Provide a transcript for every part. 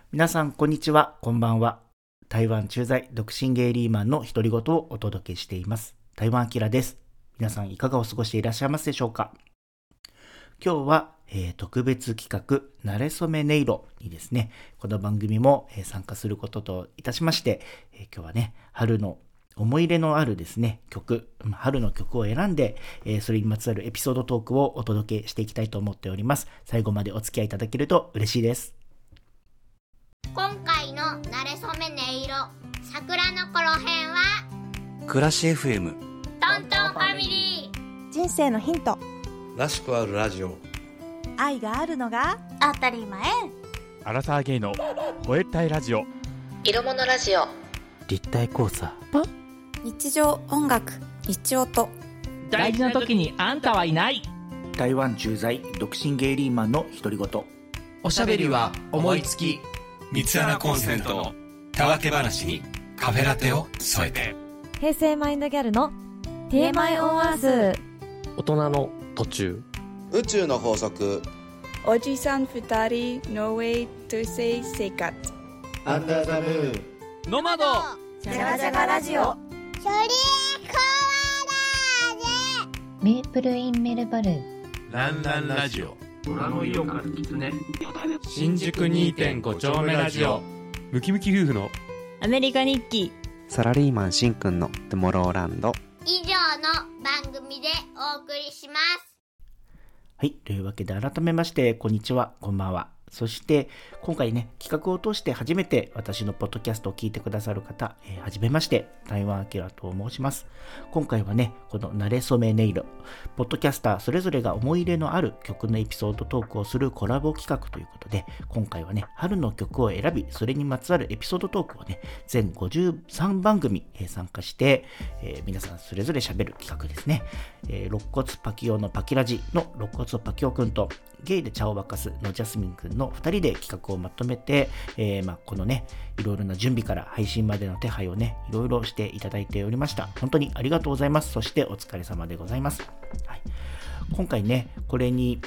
皆さんこんにちは、こんばんは。台湾駐在独身ゲイリーマンの独り言をお届けしています。台湾アキラです。皆さんいかがお過ごしていらっしゃいますでしょうか。今日は、特別企画なれそめ音色にですね、この番組も、参加することといたしまして、今日はね、春の思い入れのあるですね、春の曲を選んで、それにまつわるエピソードトークをお届けしていきたいと思っております。最後までお付き合いいただけると嬉しいです。 今回のなれそめ音色桜の頃編は暮らし FM トントンファミリー人生のヒントらしくあるラジオ愛があるのが当たり前アラサーゲイの吠えたいラジオ色物ラジオ立体交差日常音楽日音大事な時にあんたはいない。 台湾駐在独身ゲイリーマンの独り言。 おしゃべりは思いつき三つ穴コンセントのたわけ話にカフェラテを添えて、 平成マインドギャルの TMI オンアース、 大人の途中、 宇宙の法則、 おじさん二人 No way to say 生活、 アンダーザムーン、 ノマドジャガジャガラジオ、 ショリーコアラーゼメープルインメルバルーランランラジオ、 虎の色からキツネ、 新宿 2.5 丁目ラジオ、ムキムキ夫婦のアメリカ日記、 サラリーマンしんくんのトゥモローランド。 以上の番組でお送りします。 はい、というわけで改めましてこんにちは、こんばんは。そして今回ね、企画を通して初めて私のポッドキャストを聞いてくださる方、はじめまして、台湾アキラと申します。今回はね、このなれそめ音色、ポッドキャスターそれぞれが思い入れのある曲のエピソードトークをするコラボ企画ということで、今回はね、春の曲を選び、それにまつわるエピソードトークをね、全53番組、参加して、皆さんそれぞれ喋る企画ですね。肋骨パキオのパキラジの肋骨パキオくんと、ゲイで茶を沸かすのジャスミンくんの2人で企画をまとめて、このね、いろいろな準備から配信までの手配をね、いろいろしていただいておりました。本当にありがとうございます。そしてお疲れ様でございます。はい、今回ね、これに、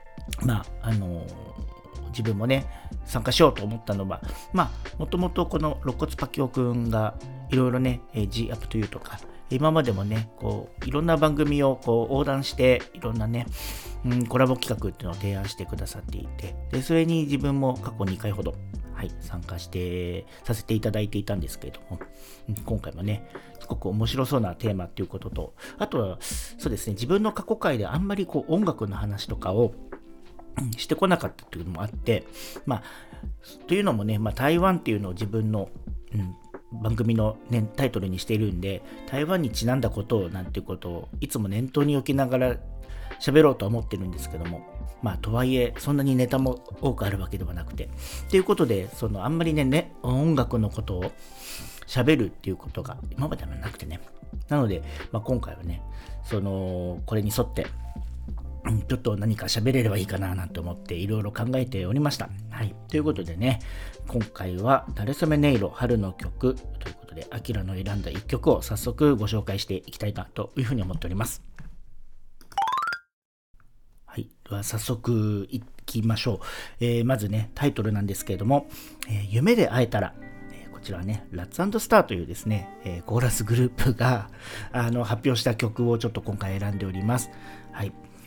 自分もね、参加しようと思ったのは、もともとこの肋骨パキオくんがいろいろね、G アップというとか、今までもね、こういろんな番組をこう横断していろんなね、コラボ企画っていうのを提案してくださっていて、でそれに自分も過去2回ほど、参加させていただいていたんですけれども、今回もね、すごく面白そうなテーマっていうことと、あとはそうですね、自分の過去回であんまりこう音楽の話とかをしてこなかったっていうのもあって、というのもね、台湾っていうのを自分の、番組の、タイトルにしているんで、台湾にちなんだことをなんていうことをいつも念頭に置きながら喋ろうとは思ってるんですけども、とはいえそんなにネタも多くあるわけではなくて、ということであんまりね音楽のことを喋るっていうことが今まではなくてね、なので、今回はね、これに沿ってちょっと何か喋れればいいかななんて思っていろいろ考えておりました。はい。ということでね、今回はなれそめ音色春の曲ということで、アキラの選んだ一曲を早速ご紹介していきたいなというふうに思っております。はい。では早速いきましょう。まずね、タイトルなんですけれども、夢で会えたら。こちらはね、ラッツ&スターというですね、コーラスグループが発表した曲をちょっと今回選んでおります。はい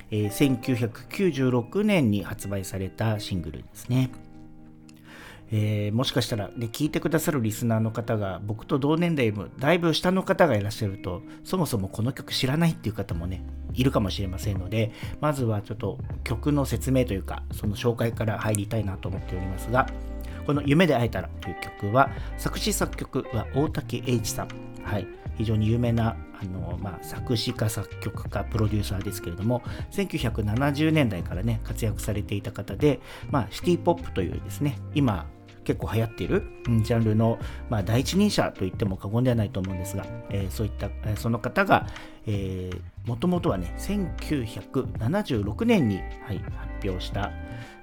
。1996年に発売されたシングルですね。もしかしたら、聞いてくださるリスナーの方が僕と同年代もだいぶ下の方がいらっしゃると、そもそもこの曲知らないっていう方もねいるかもしれませんので、まずはちょっと曲の説明というかその紹介から入りたいなと思っておりますが、この夢で会えたらという曲は作詞作曲は大竹栄一さん、非常に有名な作詞家作曲家プロデューサーですけれども、1970年代からね活躍されていた方で、シティポップというですね、今結構流行っているジャンルの、第一人者と言っても過言ではないと思うんですが、そういったその方がもともとはね1976年に、発表した、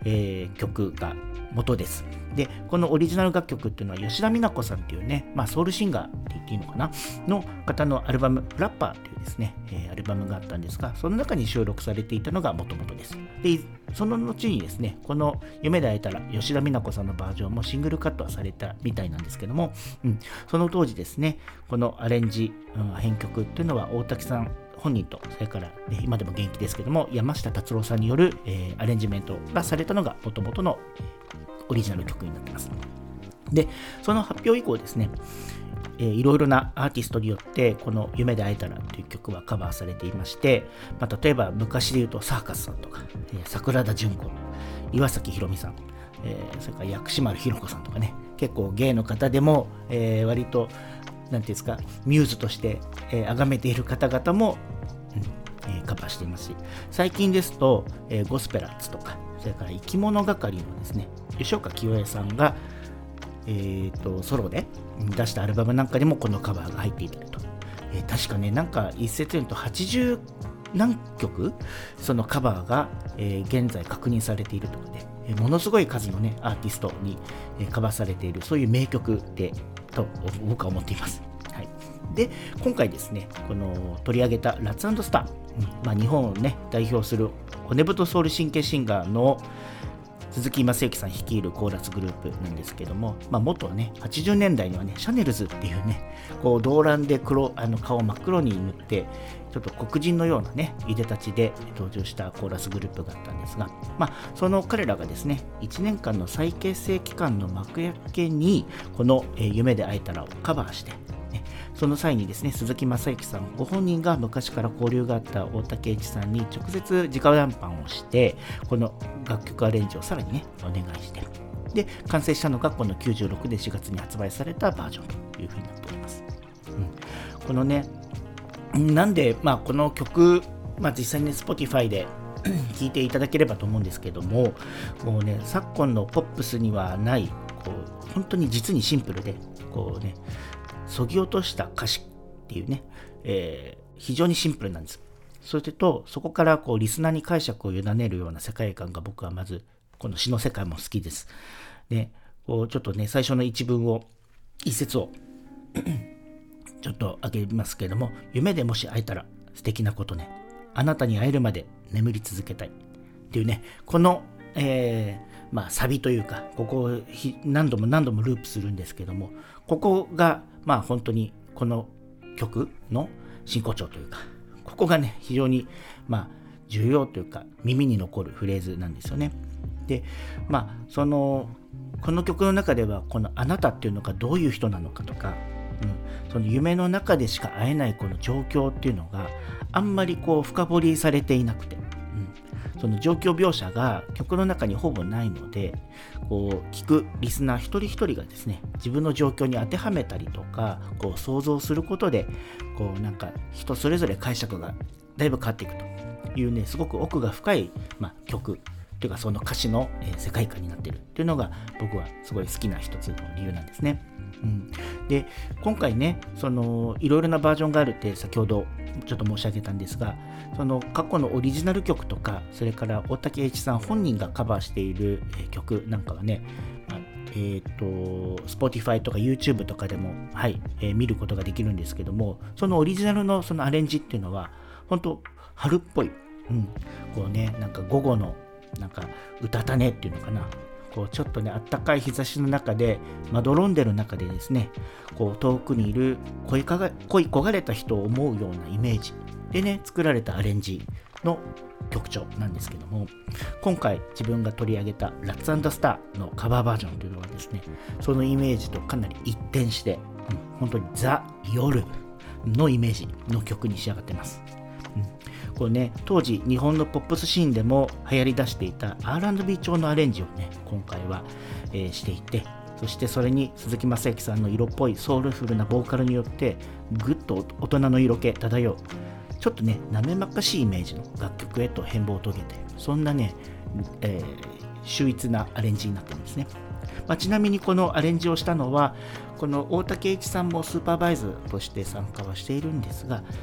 曲が元です。でこのオリジナル楽曲っていうのは吉田美奈子さんっていうね、ソウルシンガーって言っていいのかなの方のアルバムフラッパーというですね、アルバムがあったんですが、その中に収録されていたのが元々です。でその後にですね、この夢で会えたら吉田美奈子さんのバージョンもシングルカットはされたみたいなんですけども、その当時ですね、このアレンジ、編曲っていうのは大滝さん本人と、それから、今でも元気ですけども山下達郎さんによる、アレンジメントがされたのが元々のオリジナル曲になっています。でその発表以降ですね、いろいろなアーティストによってこの夢で会えたらという曲はカバーされていまして、例えば昔で言うとサーカスさんとか、桜田淳子、岩崎宏美さん、それから薬師丸ひろ子さんとかね、結構芸の方でも、割となんていうんですか、ミューズとして崇めている方々も、カバーしていますし、最近ですと、ゴスペラッツとか、それから生き物係のですね吉岡清江さんが、ソロで出したアルバムなんかにもこのカバーが入っていると、確かね、なんか一説によると80何曲そのカバーが、現在確認されているとかで、ものすごい数のねアーティストに、カバーされている、そういう名曲でと僕は思っています。はい、で今回ですね、この取り上げたラッツ&スター、日本をね代表する骨太ソウル神経シンガーの鈴木雅之さん率いるコーラスグループなんですけども、元はね80年代にはねシャネルズっていうね、こう動乱で顔を真っ黒に塗ってちょっと黒人のようなねいでたちで登場したコーラスグループがあったんですが、その彼らがですね1年間の再結成期間の幕開けにこの夢で会えたらをカバーして、その際にですね鈴木雅之さんご本人が昔から交流があった大竹栄一さんに直接直談判をして、この楽曲アレンジをさらにねお願いして、で完成したのがこの96で4月に発売されたバージョンというふうになっております。このねなんでこの曲、実際にね Spotify で聴いていただければと思うんですけども、もうね昨今のポップスにはないこう本当に実にシンプルでこうねそぎ落とした歌詞っていうね、非常にシンプルなんです。それとそこからこうリスナーに解釈を委ねるような世界観が僕はまずこの詩の世界も好きです。でこうちょっとね最初の一節をちょっと開けますけれども、夢でもし会えたら素敵なことね、あなたに会えるまで眠り続けたいっていうね、この、サビというか、ここを何度もループするんですけども、ここが本当にこの曲の真骨頂というか、ここがね非常に重要というか耳に残るフレーズなんですよね。でこの曲の中ではこのあなたっていうのがどういう人なのかとか、その夢の中でしか会えないこの状況っていうのがあんまりこう深掘りされていなくて、その状況描写が曲の中にほぼないので、こう聞くリスナー一人一人がですね自分の状況に当てはめたりとかこう想像することでこうなんか人それぞれ解釈がだいぶ変わっていくというね、すごく奥が深い、曲というかその歌詞の、世界観になっているというのが僕はすごい好きな一つの理由なんですね。で今回ねそのいろいろなバージョンがあるって先ほどちょっと申し上げたんですが、その過去のオリジナル曲とか、それから大竹栄一さん本人がカバーしている曲なんかはね、Spotify とか YouTube とかでも、見ることができるんですけども、そのオリジナルのそのアレンジっていうのは本当春っぽい、こうねなんか午後のなんか歌たねっていうのかな、こうちょっとねあったかい日差しの中でまどろんでる中でですね、こう遠くにいる恋焦がれた人を思うようなイメージでね作られたアレンジの曲調なんですけども、今回自分が取り上げたラッツ&スターのカバーバージョンというのはですね、そのイメージとかなり一転して、本当にザ・夜のイメージの曲に仕上がってます。これね、当時日本のポップスシーンでも流行り出していた R&B 調のアレンジをね今回は、していて、そしてそれに鈴木雅之さんの色っぽいソウルフルなボーカルによってぐっと大人の色気漂うちょっとねなめまかしいイメージの楽曲へと変貌を遂げている、そんなね、秀逸なアレンジになってるんですね。ちなみにこのアレンジをしたのはこの大竹栄一さんもスーパーバイズとして参加はしているんですが、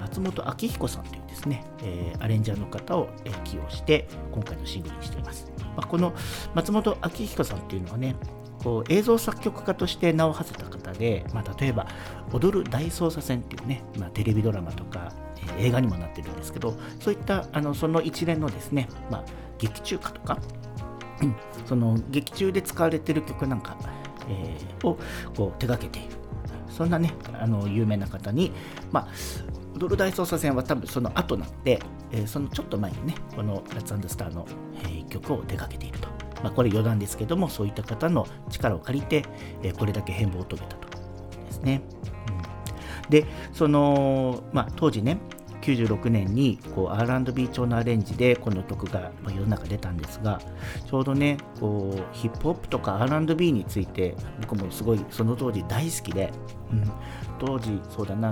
松本明彦さんというですね、アレンジャーの方を、起用して今回のシングルにしています。この松本明彦さんっていうのはね、こう映像作曲家として名を馳せた方で、例えば踊る大捜査線っていうね、テレビドラマとか、映画にもなってるんですけど、そういったその一連のですね、劇中歌とか、その劇中で使われている曲なんか、をこう手掛けている、そんなね有名な方に、踊る大捜査線は多分その後なので、そのちょっと前にねこのラッツ&スターの、曲を手掛けていると、これ余談ですけども、そういった方の力を借りて、これだけ変貌を遂げたとですね。でその、当時ね96年にこう R&B 調のアレンジでこの曲が世の中出たんですが、ちょうどねこうヒップホップとか R&B について僕もすごいその当時大好きで、当時そうだな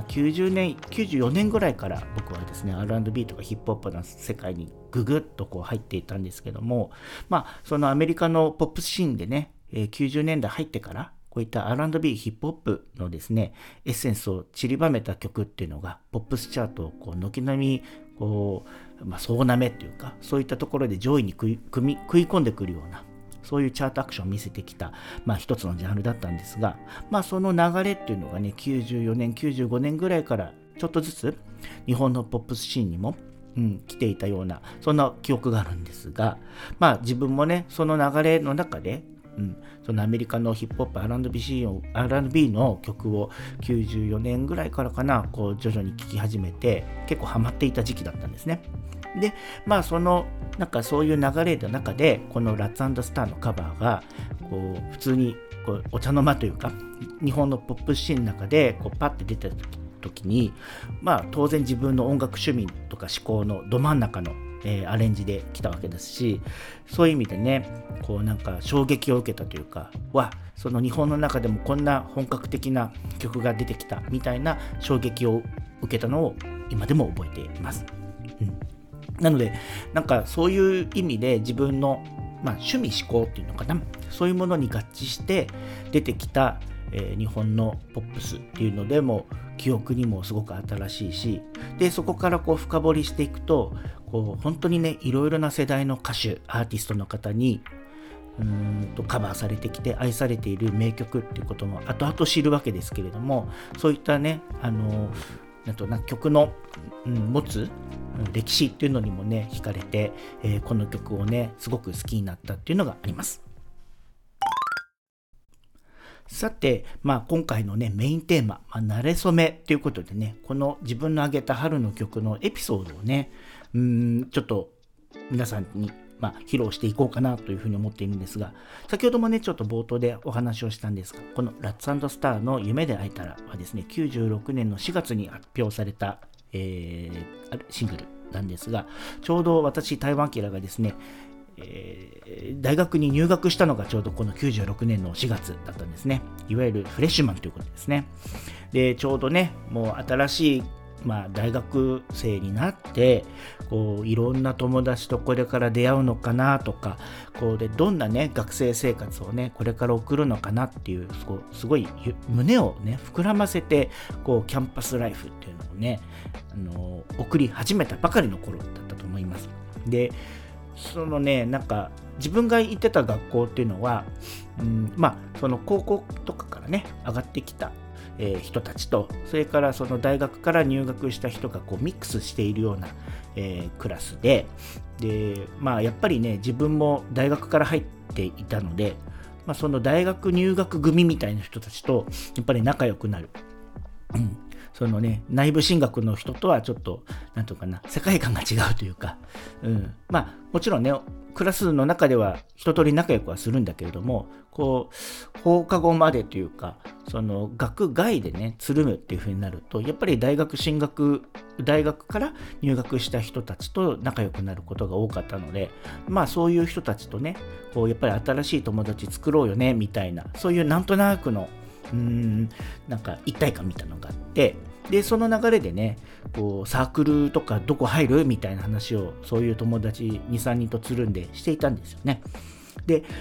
94年ぐらいから僕はですね R&B とかヒップホップの世界にググッとこう入っていたんですけども、そのアメリカのポップスシーンでね90年代入ってからこういった R&B ヒップホップのですねエッセンスを散りばめた曲っていうのがポップスチャートをこう軒並みこう、総なめっていうか、そういったところで上位に食い込んでくるような、そういうチャートアクションを見せてきた、一つのジャンルだったんですが、その流れっていうのがね94年95年ぐらいからちょっとずつ日本のポップスシーンにも来ていたような、そんな記憶があるんですが、自分もねその流れの中でそのアメリカのヒップホップ R&B の曲を94年ぐらいからかなこう徐々に聴き始めて結構ハマっていた時期だったんですね。でそのなんかそういう流れの中でこのラッツ&スターのカバーがこう普通にこうお茶の間というか日本のポップシーンの中でこうパッて出た時に当然自分の音楽趣味とか思考のど真ん中のアレンジで来たわけですし、そういう意味でねこうなんか衝撃を受けたというか、その日本の中でもこんな本格的な曲が出てきたみたいな衝撃を受けたのを今でも覚えています。なのでなんかそういう意味で自分の、趣味思考っていうのかな、そういうものに合致して出てきた、日本のポップスっていうのでも記憶にもすごく新しいし、でそこからこう深掘りしていくとこう本当にねいろいろな世代の歌手アーティストの方にカバーされてきて愛されている名曲っていうことも後々知るわけですけれども、そういったね曲の、持つ歴史っていうのにもね惹かれて、この曲をねすごく好きになったっていうのがあります。さて、今回のねメインテーマ、慣れ初めということでね、この自分の挙げた春の曲のエピソードをねちょっと皆さんに披露していこうかなというふうに思っているんですが、先ほどもねちょっと冒頭でお話をしたんですが、このラッツ&スターの夢で会えたらはですね96年の4月に発表された、シングルなんですが、ちょうど私台湾キラがですね大学に入学したのがちょうどこの96年の4月だったんですね。いわゆるフレッシュマンということですね。でちょうどねもう新しい大学生になってこういろんな友達とこれから出会うのかなとか、こうでどんなね学生生活をねこれから送るのかなっていうすごい胸をね膨らませてこうキャンパスライフっていうのをね送り始めたばかりの頃だったと思います。でそのねなんか自分が行ってた学校っていうのは、その高校とかからね上がってきた人たちと、それからその大学から入学した人がこうミックスしているような、クラスで、やっぱりね自分も大学から入っていたので、その大学入学組みたいな人たちとやっぱり仲良くなる、そのね内部進学の人とはちょっとなんとかな世界観が違うというか、もちろんねクラスの中では一通り仲良くはするんだけれども、こう放課後までというかその学外でねつるむっていう風になると、やっぱり大学から入学した人たちと仲良くなることが多かったので、そういう人たちとねこうやっぱり新しい友達作ろうよねみたいな、そういうなんとなくのなんか一体感みたいなのがあって、でその流れでねこうサークルとかどこ入るみたいな話をそういう友達 2,3 人とつるんでしていたんですよね。で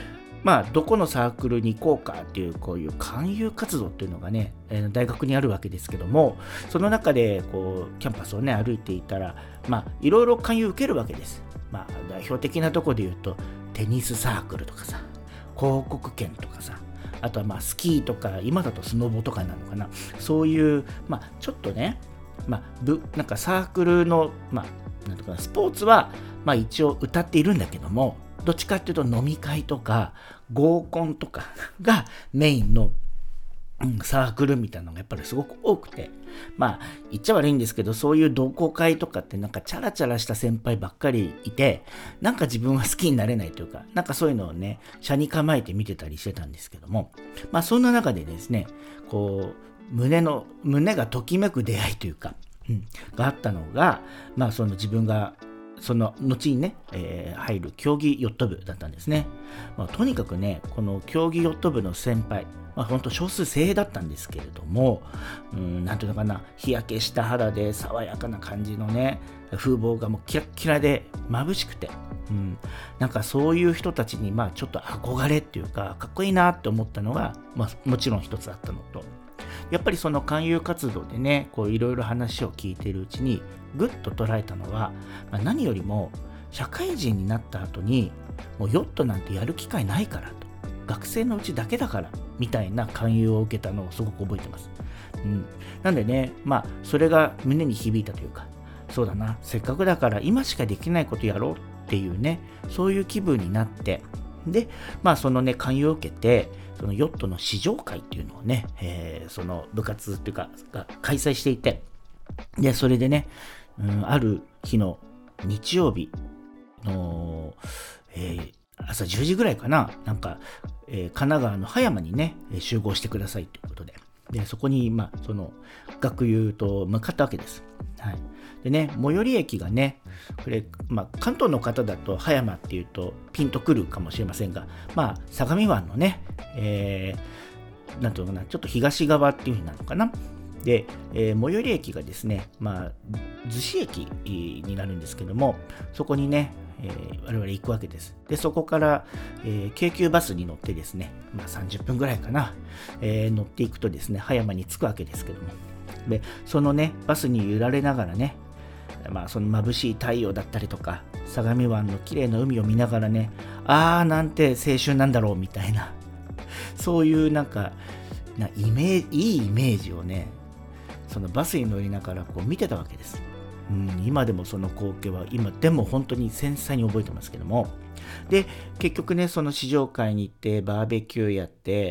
どこのサークルに行こうかっていうこういう勧誘活動っていうのがね、大学にあるわけですけども、その中でこうキャンパスをね歩いていたら、いろいろ勧誘受けるわけです。代表的なところで言うとテニスサークルとかさ、広告研とかさ、あとはスキーとか、今だとスノボとかなのかな、そういうちょっとね、なんかサークルのなんとかスポーツは一応歌っているんだけども、どっちかっていうと飲み会とか合コンとかがメインのサークルみたいなのがやっぱりすごく多くて、言っちゃ悪いんですけど、そういう同好会とかってなんかチャラチャラした先輩ばっかりいて、なんか自分は好きになれないというか、なんかそういうのをね車に構えて見てたりしてたんですけども、そんな中でですね、こう胸がときめく出会いというか、があったのが、その自分がその後にね、入る競技ヨット部だったんですね。とにかくね、この競技ヨット部の先輩、本当少数精鋭だったんですけれども、なんていうのかな、日焼けした肌で爽やかな感じのね、風貌がもうキラッキラで眩しくて、なんかそういう人たちにちょっと憧れっていうか、かっこいいなって思ったのが、もちろん一つあったのと、やっぱりその勧誘活動でね、こういろいろ話を聞いているうちにぐっと捉えたのは、何よりも社会人になった後にもうヨットなんてやる機会ないからと、学生のうちだけだからみたいな勧誘を受けたのをすごく覚えてます。なんでね、それが胸に響いたというか、そうだな、せっかくだから今しかできないことやろうっていうね、そういう気分になって、でそのね勧誘を受けて、そのヨットの試乗会っていうのをね、その部活っていうかが開催していて、でそれでね、ある日の日曜日の、朝10時ぐらいかな、なんか、神奈川の葉山にね集合してくださいということで、そこにその学友と向かったわけです。でね、最寄り駅がね、これ、関東の方だと葉山っていうとピンとくるかもしれませんが、相模湾のね、なんていうのかな、ちょっと東側っていう風なのかな。で、最寄り駅がですね、逗子駅になるんですけども、そこにね、我々行くわけです。で、そこから、京急バスに乗ってですね、30分ぐらいかな、乗っていくとですね、葉山に着くわけですけども、でそのねバスに揺られながらね、その眩しい太陽だったりとか、相模湾の綺麗な海を見ながらね、なんて青春なんだろうみたいな、そういうなんかいいイメージをね、そのバスに乗りながらこう見てたわけです。今でもその光景は今でも本当に繊細に覚えてますけども、で結局ね、その試乗会に行ってバーベキューやって、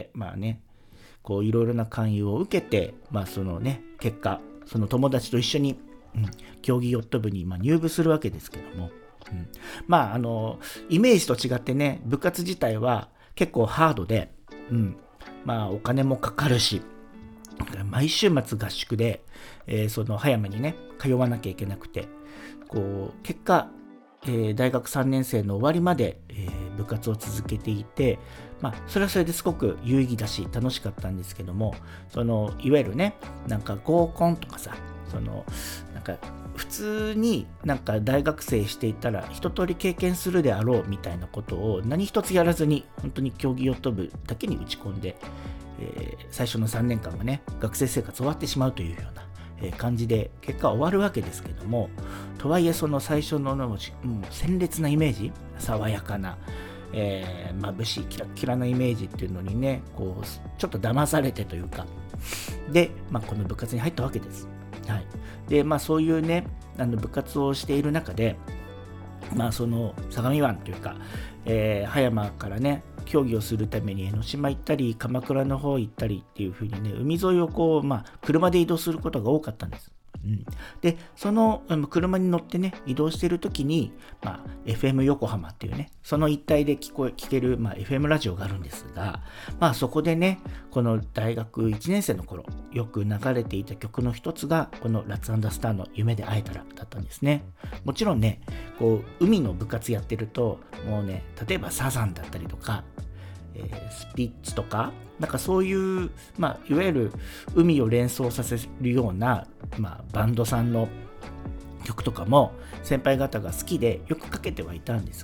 こういろいろな勧誘を受けて、そのね結果、その友達と一緒に、競技ヨット部に入部するわけですけども、イメージと違ってね、部活自体は結構ハードで、お金もかかるし、毎週末合宿で、その葉山にね通わなきゃいけなくて、こう結果、大学3年生の終わりまで、部活を続けていて、それはそれですごく有意義だし楽しかったんですけども、そのいわゆるね、なんか合コンとかさ、そのなんか普通になんか大学生していたら一通り経験するであろうみたいなことを何一つやらずに、本当に競技ヨット部だけに打ち込んで、最初の3年間がね学生生活終わってしまうというような感じで結果は終わるわけですけども、とはいえその最初の鮮烈なイメージ、爽やかな、眩しいキラキラなイメージっていうのにね、こうちょっと騙されてというかで、この部活に入ったわけです。でそういうね部活をしている中で、その相模湾というか、葉山からね競技をするために江ノ島行ったり鎌倉の方行ったりっていう風にね、海沿いをこう、車で移動することが多かったんです。でその車に乗ってね移動している時に、FM 横浜っていうね、その一帯で聞ける、FM ラジオがあるんですが、そこでね、この大学1年生の頃よく流れていた曲の一つがこのラッツ&スターの夢で会えたらだったんですね。もちろんね、こう海の部活やってるともうね、例えばサザンだったりとか、スピッツとか、なんかそういう、いわゆる海を連想させるような、バンドさんの曲とかも先輩方が好きでよくかけてはいたんですが、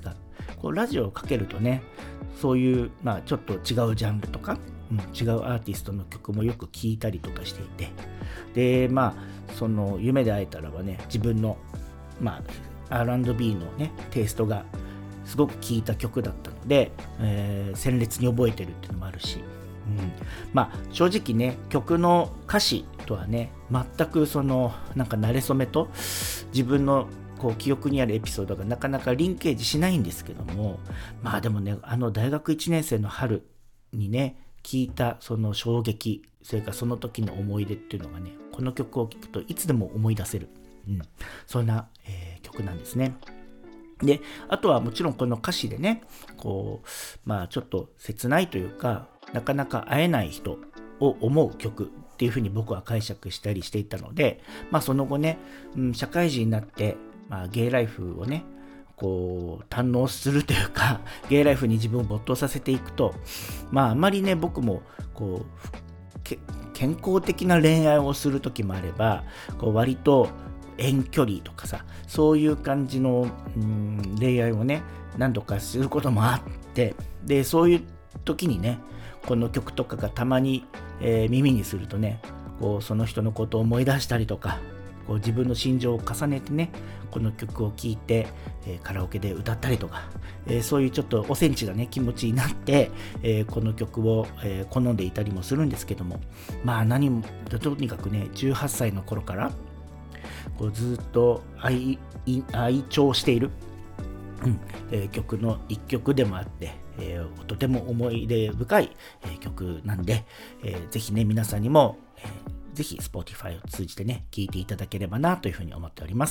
こうラジオをかけるとね、そういう、ちょっと違うジャンルとか、違うアーティストの曲もよく聴いたりとかしていて、でその夢で会えたらはね、自分のR&B のねテイストがすごく聴いた曲だったので、鮮烈に覚えてるっていうのもあるし、正直ね、曲の歌詞とはね全くなんか慣れ初めと自分のこう記憶にあるエピソードがなかなかリンケージしないんですけども、でもね、大学1年生の春にね聞いたその衝撃、それからその時の思い出っていうのがね、この曲を聴くといつでも思い出せる、そんな、曲なんですね。で、あとはもちろんこの歌詞でね、こうちょっと切ないというか、なかなか会えない人を思う曲っていうふうに僕は解釈したりしていたので、その後ね、社会人になってゲイライフをねこう堪能するというか、ゲイライフに自分を没頭させていくと、あんまりね僕もこう健康的な恋愛をする時もあれば、こう割と遠距離とかさ、そういう感じの恋愛をね何度かすることもあって、でそういう時にねこの曲とかがたまに、耳にするとね、こうその人のことを思い出したりとか、こう自分の心情を重ねてねこの曲を聴いて、カラオケで歌ったりとか、そういうちょっとおセンチなね気持ちになって、この曲を、好んでいたりもするんですけども、とにかくね18歳の頃からこうずっと愛聴している、曲の一曲でもあって、とても思い出深い、曲なんで、ぜひね皆さんにも、ぜひ Spotify を通じてね聴いていただければなというふうに思っております。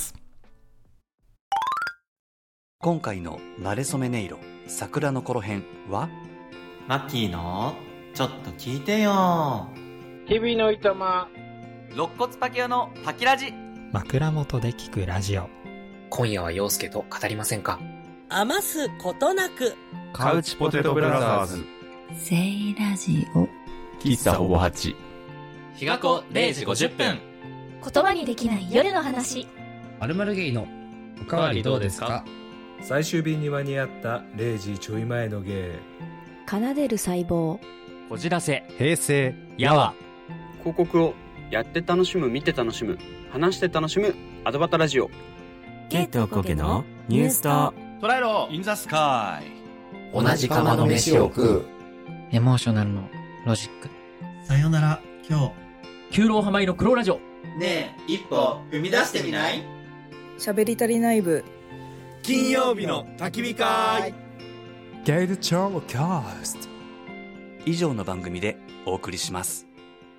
今回のなれそめ音色桜の頃編は、 マッキーのちょっと聞いてよ、 日々のいたま、 肋骨パキオのパキラジ、 枕元で聞くラジオ、 今夜は陽介と語りませんか。 余すことなくカウチポテトブラザーズ、 セイラジオ、 喫茶ほぼ8、 日が子0時50分、 言葉にできない夜の話、 〇〇ゲイのおかわりどうですか。 最終便に間に合った0時ちょい前のゲイ、 奏でる細胞、 こじらせ、 平成、 やわ、 広告をやって楽しむ、見て楽しむ、話して楽しむアドバタラジオ、 ケイトコケのニュースと捉えろインザスカイ、 同じ釜の飯を食う、 エモーショナルのロジック、 さよなら今日、 九郎浜井の黒ラジオ、 ねえ一歩踏み出してみない？ 喋り足りない部、 金曜日の焚き火会、 ゲイルチョーキャスト、 以上の番組でお送りします。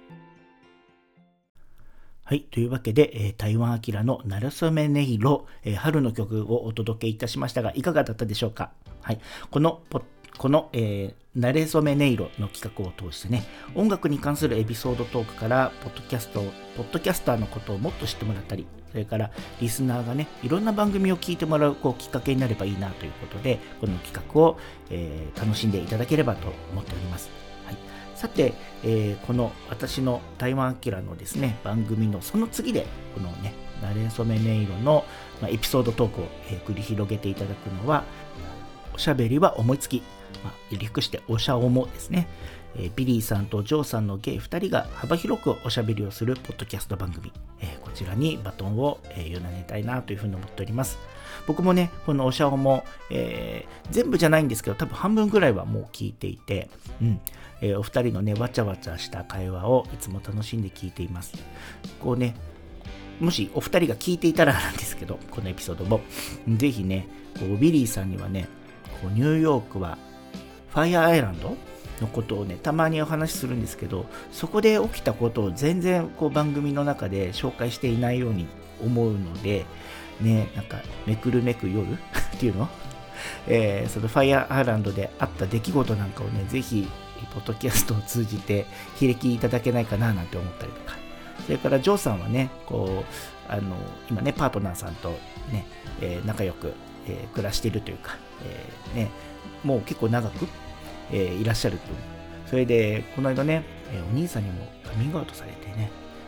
はい、というわけで、台湾アキラのなれそめ音色、春の曲をお届けいたしましたが、いかがだったでしょうか。はい、このなれそめ音色の企画を通してね、音楽に関するエピソードトークからポッドキャスターのことをもっと知ってもらったり、それからリスナーがねいろんな番組を聞いてもらうきっかけになればいいなということで、この企画を、楽しんでいただければと思っております。はい、さて、この私の台湾アキラのですね番組のその次でこのねなれそめ音色の、エピソードトークを、繰り広げていただくのは、おしゃべりは思いつき、略しておしゃおもですね。ビリーさんとジョーさんのゲイ2人が幅広くおしゃべりをするポッドキャスト番組、こちらにバトンを、委ねたいなというふうに思っております。僕もねこのおしゃおも、全部じゃないんですけど多分半分ぐらいはもう聞いていて、お二人のねわちゃわちゃした会話をいつも楽しんで聞いています。こうね、もしお二人が聞いていたらなんですけど、このエピソードもぜひねこうビリーさんにはねこうニューヨークはファイアーアイランドのことをねたまにお話しするんですけど、そこで起きたことを全然こう番組の中で紹介していないように思うのでね、なんかめくるめく夜っていうの、そのファイアーアイランドであった出来事なんかをねぜひポッドキャストを通じてひれきいただけないかななんて思ったりとか、それからジョーさんはねこう今ねパートナーさんとね、仲良く、暮らしているというか、ねもう結構長く、いらっしゃると。それでこの間ね、お兄さんにもカミングアウトされてね、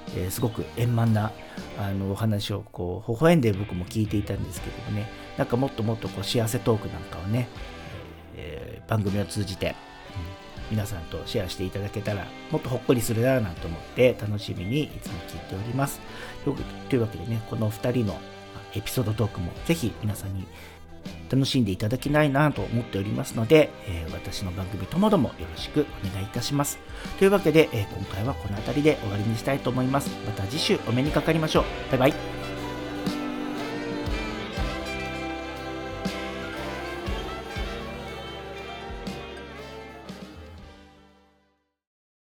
すごく円満なお話をこう微笑んで僕も聞いていたんですけどもね、なんかもっともっとこう幸せトークなんかをね、番組を通じて、皆さんとシェアしていただけたらもっとほっこりするななんて思って楽しみにいつも聞いております。というわけでね、この2人のエピソードトークもぜひ皆さんに楽しんでいただきたいなと思っておりますので、私の番組ともどもよろしくお願いいたします。というわけで、今回はこの辺りで終わりにしたいと思います。また次週お目にかかりましょう。バイバイ。